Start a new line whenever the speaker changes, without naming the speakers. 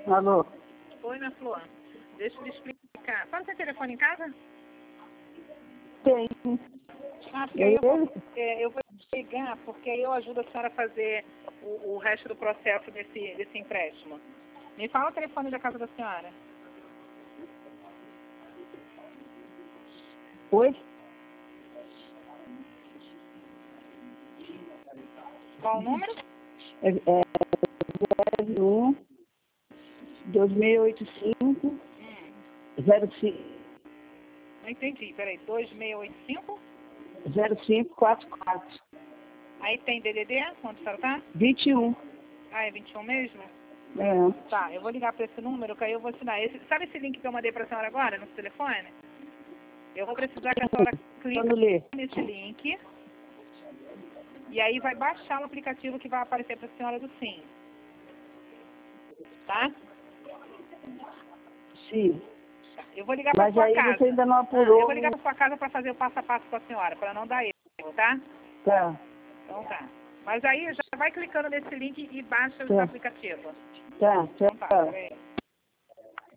Alô?
Oi, minha flor. Deixa eu lhe explicar. Quando você tem telefone em casa?
Tem.
Ah, porque aí eu vou ligar, porque aí eu ajudo a senhora a fazer o resto do processo desse empréstimo. Me fala o telefone da casa da senhora.
Oi?
Qual o número?
É 01 2685 05
Não entendi. Peraí. 2685?
0544
Aí tem DDD? Onde a senhora tá?
21.
Ah, é 21 mesmo?
É.
Tá, eu vou ligar para esse número, que aí eu vou assinar. Sabe esse link que eu mandei para a senhora agora, no telefone? Eu vou precisar que a senhora
Quando ler.
clique nesse link. E aí vai baixar o aplicativo que vai aparecer para a senhora do SIM. Tá?
Sim.
Tá. Eu vou ligar para
Mas
sua
aí
casa.
você ainda não apurou.
Eu vou ligar para sua casa para fazer o passo a passo com a senhora, para não dar erro, tá?
Tá.
Então tá. Mas aí já vai clicando nesse link e baixa o
Tá.
aplicativo.
Tá.
Então tá,
Tá.
peraí.